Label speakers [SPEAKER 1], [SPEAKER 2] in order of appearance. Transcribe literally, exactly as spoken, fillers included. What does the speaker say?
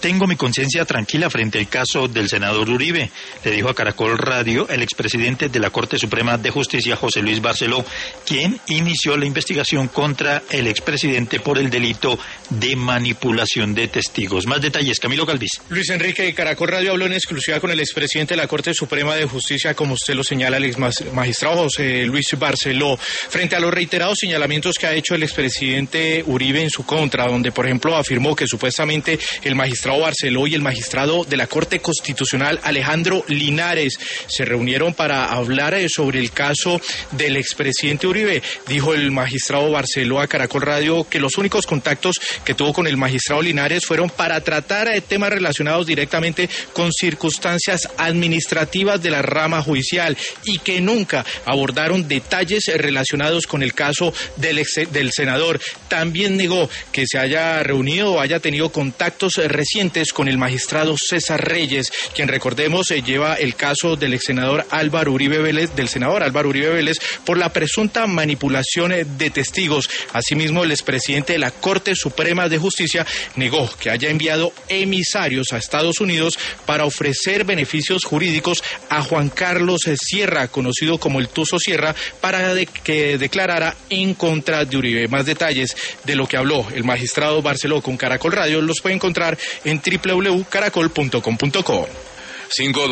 [SPEAKER 1] Tengo mi conciencia tranquila frente al caso del senador Uribe, le dijo a Caracol Radio el expresidente de la Corte Suprema de Justicia, José Luis Barceló, quien inició la investigación contra el expresidente por el delito de manipulación de testigos. Más detalles, Camilo Galvis.
[SPEAKER 2] Luis Enrique de Caracol Radio habló en exclusiva con el expresidente de la Corte Suprema de Justicia, como usted lo señala, el ex magistrado José Luis Barceló, frente a los reiterados señalamientos que ha hecho el expresidente Uribe en su contra, donde, por ejemplo, afirmó que supuestamente el magistrado Barceló y el magistrado de la Corte Constitucional Alejandro Linares se reunieron para hablar sobre el caso del expresidente Uribe. Dijo el magistrado Barceló a Caracol Radio que los únicos contactos que tuvo con el magistrado Linares fueron para tratar temas relacionados directamente con circunstancias administrativas de la rama judicial y que nunca abordaron detalles relacionados con el caso del, ex, del senador. También negó que se haya reunido o haya tenido contactos recientes con el magistrado César Reyes, quien, recordemos, eh, lleva el caso del ex senador Álvaro Uribe Vélez, del senador Álvaro Uribe Vélez, por la presunta manipulación de testigos. Asimismo, el expresidente de la Corte Suprema de Justicia negó que haya enviado emisarios a Estados Unidos para ofrecer beneficios jurídicos a Juan Carlos Sierra, conocido como el Tuzo Sierra, para de que declarara en contra de Uribe. Más detalles de lo que habló el magistrado Barceló con Caracol Radio los puede encontrar en doble u doble u doble u punto caracol punto com punto co.